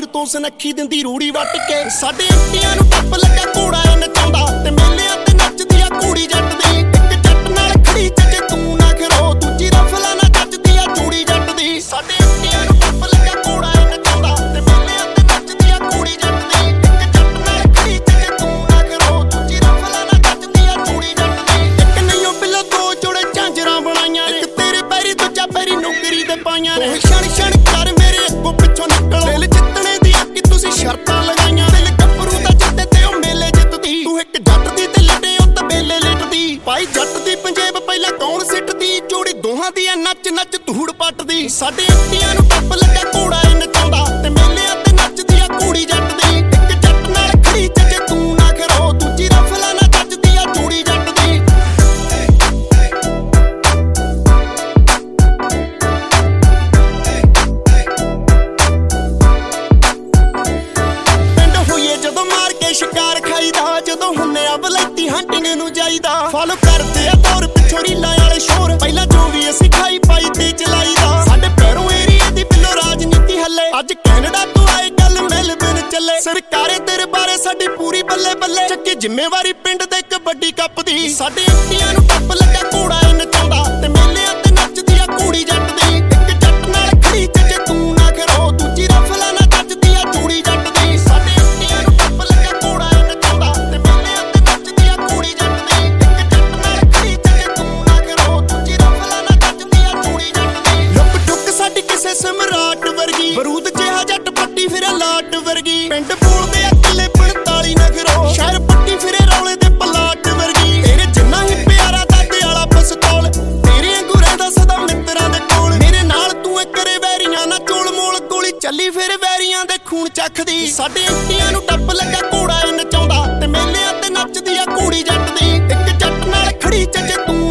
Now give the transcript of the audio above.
ਤੋਂ ਸੁਨੱਖੀ ਦਿੰਦੀ ਰੂੜੀ ਵੱਟ ਕੇ। ਸਾਡੇ ਅੱਟੀਆਂ ਨੂੰ ਟੱਪ ਲੱਗਾ ਘੋੜਾ ਏ ਨਚਾਉਂਦਾ ਤੇ ਮੇਲਿਆਂ ਤੇ ਨੱਚਦੀ ਆ ਕੁੜੀ ਜੱਟ ਦੀ। ਇੱਕ ਜੱਟ ਨਾਲ ਖੜੀ ਚੱਜੇ ਤੂੰ ਨਾ ਖਰੋ, ਦੂਜੀ ਰਫਲਾ ਨਾ ਜੱਜਦੀ ਆ ਚੂੜੀ ਜੱਟ ਦੀ। ਸਾਡੇ ਅੱਟੀਆਂ ਨੂੰ ਟੱਪ ਲੱਗਾ ਘੋੜਾ ਏ ਨਚਾਉਂਦਾ ਤੇ ਮੇਲਿਆਂ ਤੇ ਨੱਚਦੀ ਆ ਕੁੜੀ ਜੱਟ ਦੀ। ਇੱਕ ਜੱਟ ਨਾਲ ਖੜੀ ਚੱਜੇ ਤੂੰ ਨਾ ਖਰੋ, ਦੂਜੀ ਰਫਲਾ ਨਾ ਜੱਜਦੀ ਆ ਚੂੜੀ ਜੱਟ ਦੀ। ਇੱਕ ਨਹੀਂਓ ਬਿੱਲਾ ਦੋ ਜੋੜੇ ਝਾਂਜਰਾਂ ਬਣਾਈਆਂ, ਇੱਕ ਤੇਰੇ ਪੈਰੀ ਦੂਜਾ ਪੈਰੀ ਨੌਕਰੀ ਦੇ ਪਾਈਆਂ ਨੇ। ਛਣ ਛਣ ਕਰ ਮੇਰੇ ਅੱਗੋਂ ਪਿੱਛੋਂ ਨਿਕਲੋ, ਦਿਲ ਜਿੱਤਣੇ ਦੀਆਂ ਕਿ ਤੁਸੀਂ ਸ਼ਰਤਾਂ ਲਗਾਈਆਂ। ਦਿਲ ਗੱਭਰੂ ਦਾ ਜਿੱਤੇ ਤੇ ਉਹ ਮੇਲੇ ਜਿੱਤਦੀ, ਤੂੰ ਇੱਕ ਜੱਟ ਦੀ ਤੇ ਲੱਡੇ ਉਹ ਤਬੇਲੇ ਲਿਟਦੀ। ਭਾਈ ਜੱਟ ਦੀ ਪੰਜੇਬ ਪਹਿਲਾਂ ਕੌਣ ਸਿੱਟਦੀ, ਜੋੜੀ ਦੋਹਾਂ ਦੀ ਨੱਚ ਨੱਚ ਧੂੜ ਪੱਟਦੀ। ਸਾਡੇ ਅੱਟੀਆਂ ਨੂੰ ਟੱਪ ਲੱਗਾ ਘੋੜਾ ਏ ਨਚਾਉਂਦਾ ਤੇ ਮੇਲਿਆਂ ਤੇ ਨੱਚਦੀ ਆ ਕੁੜੀ ਜੱਟ ਦੀ। ਇੱਕ ਜੱਟ ਨਾਲ ਖੜੀ ਚੱਜੇ ਤੂੰ ਨਾ ਖਰੋ, ਦੂਜੀ ਰਫਲਾ ਨਾ ਜੱਜਦੀ ਆ ਚੂੜੀ ਜੱਟ ਦੀ। ਪਿੰਡ ਹੋਈਏ ਜਦੋਂ ਮਾਰ ਕੇ ਸ਼ਿਕਾਰ ਖਾਈਦਾ, ਜਦੋਂ ਹੁੰਨੇ ਆ ਵਲੈਤੀ ਹੰਟਿੰਗ ਨੂੰ ਜਾਈਦਾ। ਫਾਲੋ ਕਰਦੇ ਆ ਦੌਰ ਪਿੱਛੋਂ ਰੀਲਾਂ ਵਾਲੇ ਸ਼ੋਰ, ਪਹਿਲਾਂ ਜੋ ਵੀ ਅਸੀਂ ਖਾਈ ਪਾਈ ਤੇ ਚਲਾਈਦਾ। ਸਾਡੇ ਪੈਰੋਂ ਏਰੀਏ ਦੀ ਬਿੱਲੋ ਰਾਜਨੀਤੀ ਹੱਲੇ, ਅੱਜ ਕੈਨੇਡਾ ਤੋਂ ਆਏ ਗੱਲ ਮੈਲਬਨ ਚੱਲੇ। ਸਰਕਾਰੇ ਤੇਰੇ ਬਾਰੇ ਸਾਡੀ ਪੂਰੀ ਬੱਲੇ ਬੱਲੇ, ਚੱਕੀ ਜ਼ਿੰਮੇਵਾਰੀ ਪਿੰਡ ਦੇ ਕਬੱਡੀ ਕੱਪ ਦੀ। ਸਾਡੇ ਅੱਟੀਆਂ ਨੂੰ ਟੱਪ ਲੱਗਾ ਘੋੜਾ ਏ ਨਚਾਉਂਦਾ ਤੇ ਮੇਲਿਆਂ ਤੇ ਨੱਚਦੀ ਆ ਕੁੜੀ ਜੱਟ ਦੀ। ਇੱਕ ਜੱਟ ਨਾਲ ਖੜੀ ਚੱਜੇ ਤੂੰ ਨਾ ਖਰੋ, ਦੂਜੀ ਰਫਲਾ ਨਾ ਜੱਜਦੀ ਆ ਚੂੜੀ ਜੱਟ ਦੀ। ਸਾਡੇ ਅੱਟੀਆਂ ਨੂੰ ਟੱਪ ਲੱਗਾ ਘੋੜਾ ਏ ਨਚਾਉਂਦਾ ਤੇ ਮੇਲਿਆਂ ਤੇ ਨੱਚਦੀ ਆ ਕੁੜੀ ਜੱਟ ਦੀ। ਇੱਕ ਜੱਟ ਨਾਲ ਖੜੀ ਚੱਜੇ ਤੂੰ ਨਾ ਖਰੋ, ਦੂਜੀ ਰਫਲਾ ਨਾ ਜੱਜਦੀ ਆ ਚੂੜੀ ਜੱਟ ਦੀ। ਲੁੱਕ ਟੁੱਕ ਸਾਡੀ ਕਿਸੇ ਸਮਰਾਟ ਵਰਗੀ, ਬਰੂਦ ਜਿਹਾ ਜੱਟ ਪੱਟੀ ਫਿਰੇ ਲਾਟ ਵਰਗੀ। ਪਿੰਡ ਬੋਲਦੇ ਆ ਕਿੱਲੇ 45 ਨਾ ਖਰੋ, ਸ਼ਹਿਰ ਪੱਟੀ ਫਿਰੇ ਰੌਲੇ ਦੇ ਪਲਾਟ ਵਰਗੀ। ਤੇਰੇ ਜਿੰਨਾ ਹੀ ਪਿਆਰਾ ਦਾਦੇ ਵਾਲਾ ਪਿਸਤੌਲ, ਤੇਰੇ ਅੰਗੂਰੇ ਦਾ ਸਦਾ ਮਿੱਤਰਾਂ ਦੇ ਕੋਲ। ਮੇਰੇ ਨਾਲ ਤੂੰ ਕਰੇ ਵੈਰੀਆਂ ਨਾ ਚੋਲ ਮੋਲ, ਗੋਲੀ ਚੱਲੀ ਫਿਰ ਵੈਰੀਆਂ ਦੇ ਖੂਨ ਚੱਖਦੀ। ਸਾਡੇ ਅੱਟੀਆਂ ਨੂੰ ਟੱਪ ਲੱਗਾ ਘੋੜਾ ਏ ਨਚਾਉਂਦਾ ਤੇ ਮੇਲਿਆਂ ਤੇ ਨੱਚਦੀ ਆ ਕੁੜੀ ਜੱਟ ਦੀ। ਇੱਕ ਜੱਟ ਨਾਲ ਖੜੀ ਚੱਜੇ ਤੂੰ